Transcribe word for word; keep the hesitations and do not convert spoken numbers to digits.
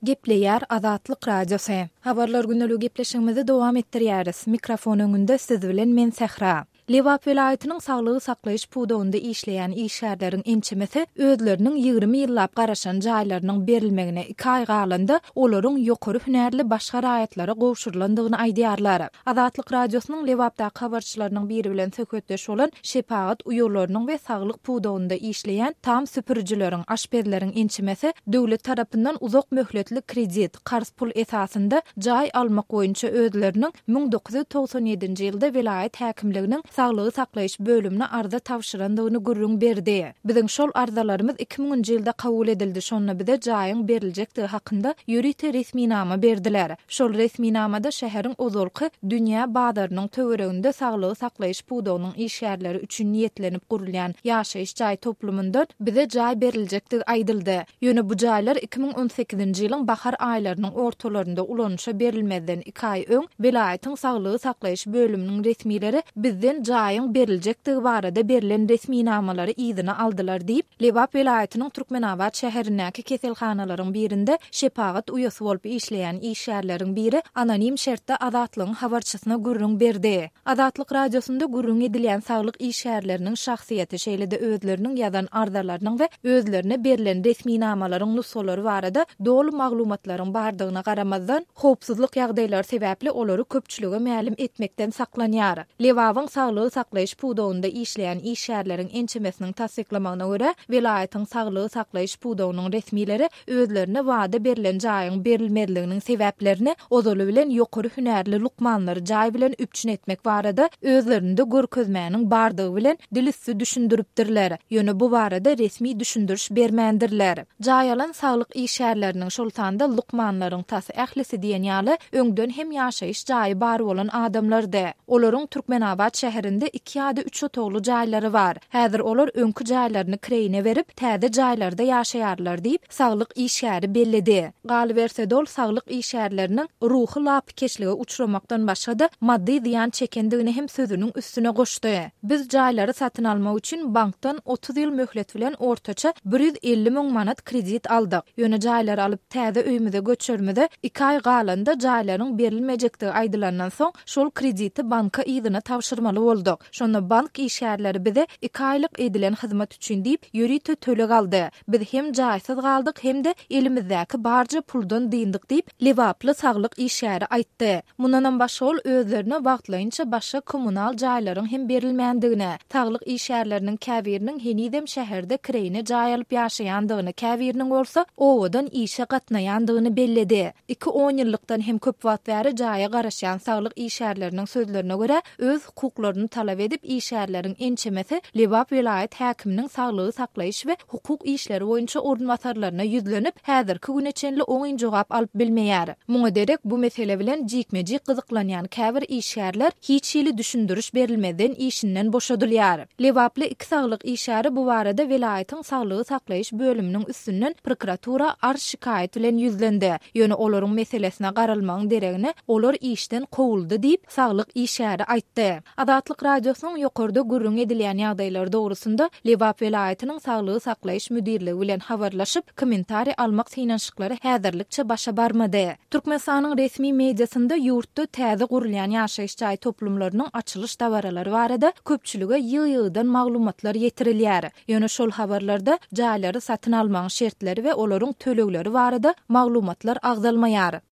Gepleýär Azatlyk Radiosu. Habarlar gündäligi gepleşigimizi dowam etdirýäris. Mikrofon öňünde siz bilen men Sehra. Lewap welaýatynyň saglygy saklaýyş puwdawynda işleýän işgärleriň ençemesi özleriniň ýygrimi ýyllap garaşan jaýlarynyň berilmegine iki ay galanda olaryň ýokary hünärli başga raýatlara gowşurylandygyny aýdýarlar. Azatlyk Radiosynyň Lewapda habarçylarynyň biri bilen söhbetdeş bolan Şepagat uýurlarynyň we saglyk puwdawynda işleýän tam süpürjileriň, aşperleriň ençemesi döwlet tarapyndan uzak möhletli kredit, qarz pul esasynda jaý almak boýunça özleriniň ming dokuz ýüz togson ýedinji ýylda welaýat häkimliginiň saglygy saklaýyş bölümine arda tawşyrandygyny gurrun berdi. Biziň şol ardalarymyz iki minginji ýylda kabul edildi. Şonda bize jaýyň beriljekdigi hakynda ýürite resminama berdiler. Şol resminamada şäheriň ozalky dünýä badarynyň töwereginde saglygy saklaýyş puwdawynyň işgärleri üçin niýetlenip gurulýan ýaşaýyş jaý toplumunda bize jaý beriljekdigi aýdyldy. Ýöne bu jaýlar iki min on sekizinji ýylyň bahar aýlarynyň ortalarynda ulanuşa berilmeden iki ay öň welaýatyň saglygy saklaýyş bölüminiň resmileri bizden jaýyň beriljekdigi barada berilen resminamalary ýzyna aldylar diýip Lewap welaýatynyň Türkmenabad şäherindäki keselhanalaryň birinde Şepagat uýasy bolup işleýän işgärleriň biri anonim şertde Azatlygyň habarçysyna gurrun berdi. Azatlyk Radiosunda gurrun edilýän saglyk işgärleriniň şahsiýeti şeýlede özleriniň ýazan ardalarynyň we özlerine berilen resminamalaryň nusolary barada dolu maglumatlaryň bardygyna garamazdan howpsuzlyk ýagdaýlary sebäpli olary köpçülige mälim etmekden saklanýar. Lewabyň saglygy saklaýyş puwdawynda işleýän işgärleriň ençemesiniň tasdiklamagyna görä welaýatyň saglygy saklaýyş puwdawynyň resmileri özlerine wada berilen jaýyň berilmezliginiň sebäplerini ozaly bilen ýokary hünärli lukmanlary jaý bilen üpçün etmek barada özlerinde görkezmäniň bardygy bilen dilissi düşündiripdirler. Ýöne bu barada resmi düşündiriş bermändirler. Jaý alan saglyk işgärleriniň şol tanda lukmanlaryň tasy ählisi diýen ýaly öňden hem ýaşaýyş jaý bar bolan adamlardy. Olaryň Türkmenabad şäherinde iki ýa-da üç otogly jaýlary bar. Häzir olar öňkü jaýlaryny kreýine berip täze jaýlarda ýaşaýarlar diýip saglyk işgäri belledi. Galy berse dol saglyk işgärleriniň ruhy lapkeşlige uçramakdan başga da maddi ziýan çekendigini hem sözüniň üstüne goşdy. Biz jaýlary satyn almak üçin bankdan otuz ýyl möhlet bilen ortaça bir ýüz elli miň manat kredit aldyk. Ýöne jaýlary alyp täze öýümüze göçürmede iki ay galanda jaýlaryň berilmejekdigi aýdylandan soň şol krediti banka ýzyna tawşyrmaly boldyk. Şonda bank işgärleri bize iki aylyk edilen hyzmat üçin diýip ýürite töle galdy. Biz hem jaýsyz galdyk hem de elimizdäki barja puldan diýindik diýip Lewaply saglyk işgäri aýtdy. Mundan başga ol özlerine wagtlaýynça başga kommunal jaýlaryň hem berilmändigine, saglyk işgärleriniň käbiriniň henidem şäherde kreýine jaý alyp ýaşaýandygyny, käbiriniň bolsa owadan işe gatnaýandygyny belledi. iki on ýyllykdan hem köp wagt bäri jaýa garaşan saglyk işgärleriniň sözlerine görä öz hukuklaryny talap edip işgärleriň ençemesi Lewap welaýat häkiminiň saglygy saklaýyş we hukuk işleri boýunça ornwasarlaryna ýüzlenip häzirki güneçenli oňyn jogap alyp bilmeýär. Muňa derek bu mesele bilen jikmeji gyzyklanýan käbir işgärler hiç ýyly düşündiriş berilmeden işinden boşadylýar. Lewaply iki saglyk işgäri bu barada welaýatyň saglygy saklaýyş bölüminiň üstünden prokuratura arş şikaýet bilen ýüzlendi. Ýöne olaryň meselesine garalmagyň deregine olar işden kowuldy diýip saglyk işgäri aýtdy. Azatlyk Radiosynyň ýokarda gurrun edilýän ýagdaýlar dogrusunda Lewap welaýatynyň saglygy saklaýyş müdirligi bilen habarlaşyp kommentari almak synanşyklary häzirlikçe başa barmady. Türkmenistanyň resmi mediasynda ýurtda täze gurulýan ýaşaýyş jaý toplumlarynyň açylyş dawaralary barada köpçülige ýygy-ýygydan maglumatlar ýetirilýär. Ýöne şol habarlarda jaýlary satyn almagyň şertleri we olaryň tölekleri barada maglumatlar agzalmaýar.